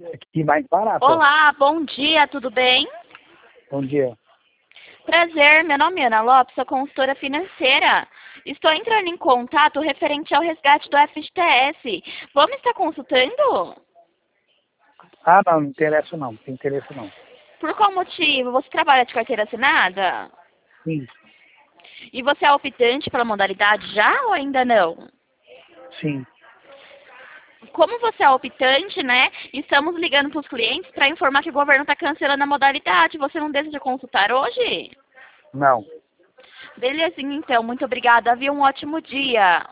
Aqui mais barato. Olá, bom dia, tudo bem? Bom dia. Prazer, meu nome é Ana Lopes, sou consultora financeira. Estou entrando em contato referente ao resgate do FGTS. Vamos estar consultando? Ah, não interessa não. Não tem interesse não. Por qual motivo? Você trabalha de carteira assinada? Sim, E você é optante pela modalidade já ou ainda não? sim. Como você é optante, né? Estamos ligando para os clientes para informar que o governo está cancelando a modalidade. Você não deseja consultar hoje? Não. Belezinha, então. Muito obrigada. Havia um ótimo dia.